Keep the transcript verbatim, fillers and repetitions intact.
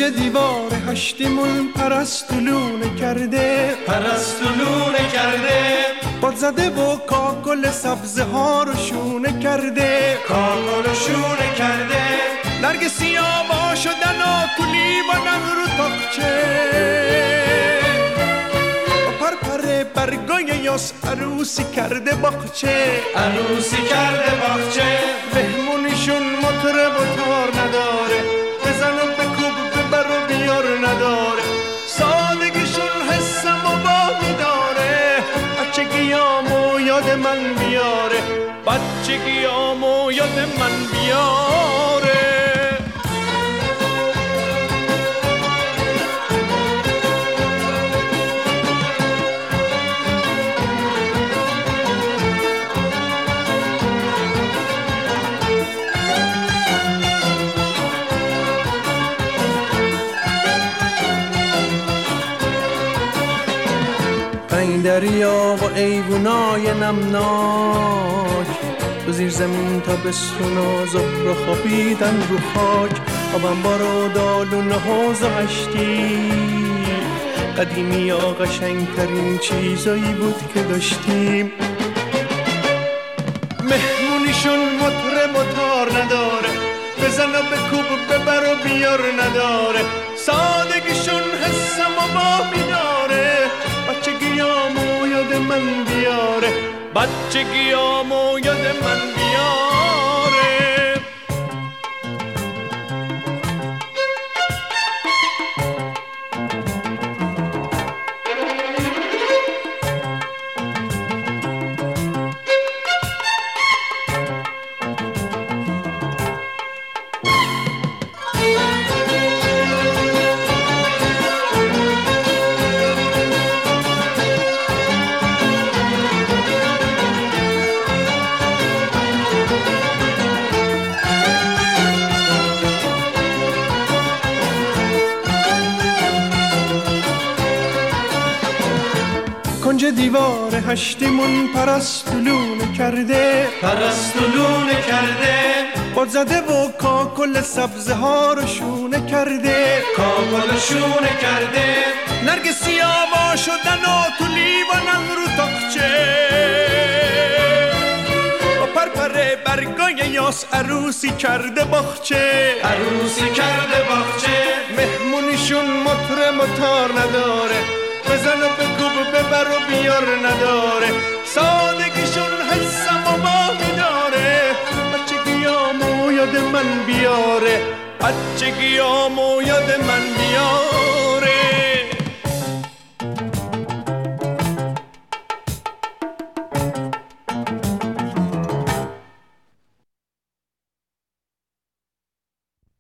دیوار هشتیمون پرستولونه کرده پرستولونه کرده باد زده و کاکل سبزه ها رو شونه کرده کاکل شونه کرده نرگ سیاه شدن و تولی و رو تاقچه پرپر برگای یاس عروسی کرده باغچه عروسی کرده باغچه بهمونیشون مطرب و تار نداره بزن و بکوب ببر و بیار نداره سادگیشون حسم و باقی داره بچگیامو یاد من بیاره بچگیامو یاد من بیاره این دریا و ایوونای نمناک تو زیر زمین تا بستون و زهر خوابیدن رو خاک آبم بارو دالونه حوز و هشتی قدیمی ها قشنگترین چیزایی بود که داشتیم مهمونیشون مطرب و تار نداره بزن و بکوب ببر و بیار نداره سادگیشون حسم و باقی داره بچگیامو یاد من بیاره بچگیامو یاد من بیاره کنج دیوار هشتیمون پرستولونه کرده پرستولونه کرده باد زده و کاکل سبزه ها رو شونه کرده کاکل شونه کرده نرگ سیاه شدن و تو لیوانم رو تاقچه و پرپر برگای یاس عروسی کرده باغچه عروسی کرده باغچه مهمونیشون مطرب و تار نداره بزن و بکوب ببر و بیار نداره سادگیشون حسم و باقی داره بچگیامو یاد من بیاره بچگیامو یاد من